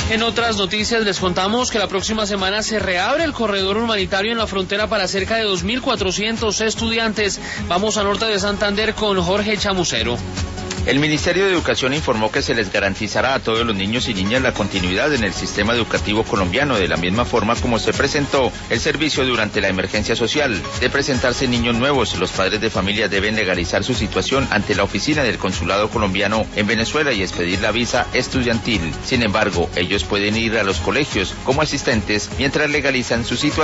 En otras noticias les contamos que la próxima semana se reabre el corredor humanitario en la frontera para cerca de 2.400 estudiantes. Vamos a norte de Santander con Jorge Chamucero. El Ministerio de Educación informó que se les garantizará a todos los niños y niñas la continuidad en el sistema educativo colombiano, de la misma forma como se presentó el servicio durante la emergencia social. De presentarse niños nuevos, los padres de familia deben legalizar su situación ante la oficina del Consulado colombiano en Venezuela y expedir la visa estudiantil. Sin embargo, ellos pueden ir a los colegios como asistentes mientras legalizan su situación.